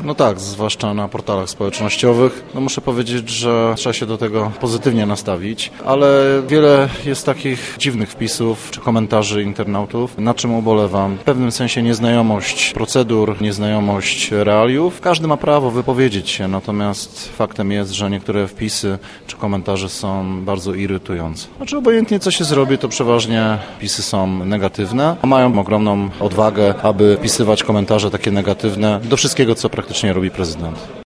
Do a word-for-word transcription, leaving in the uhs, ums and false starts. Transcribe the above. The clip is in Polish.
No tak, zwłaszcza na portalach społecznościowych. No muszę powiedzieć, że trzeba się do tego pozytywnie nastawić, ale wiele jest takich dziwnych wpisów czy komentarzy internautów, na czym ubolewam. W pewnym sensie nieznajomość procedur, nieznajomość realiów. Każdy ma prawo wypowiedzieć się, natomiast faktem jest, że niektóre wpisy czy komentarze są bardzo irytujące. Znaczy obojętnie co się zrobi, to przeważnie wpisy są negatywne, a mają ogromną odwagę, aby wpisywać komentarze takie negatywne do wszystkiego, co praktycznie robi prezydent.